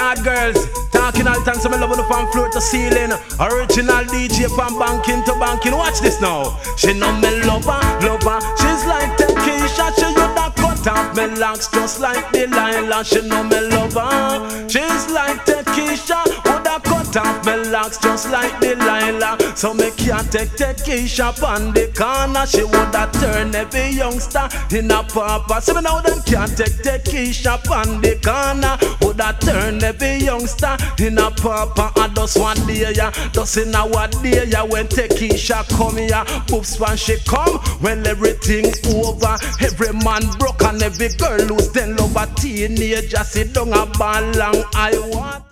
yard girls. Talking all the time, so me love on the fan floor to ceiling. Original DJ from banking to banking. Watch this now. She know me lover. She's like Keisha. She you that cut off me locks just like Delilah. She know me lover. She's like Keisha. Would that cut off me locks just like Delilah. So me can't take Keisha on the corner. She would that turn every youngster in a papa. So me now them can't take Keisha on the corner. Would that turn every youngster in a papa. And just one day ya, just in a one day ya. When Keisha come here, oops when she come. Well everything's over. Every man broke and every girl lose then love a teenager. Sit down a ball long I want.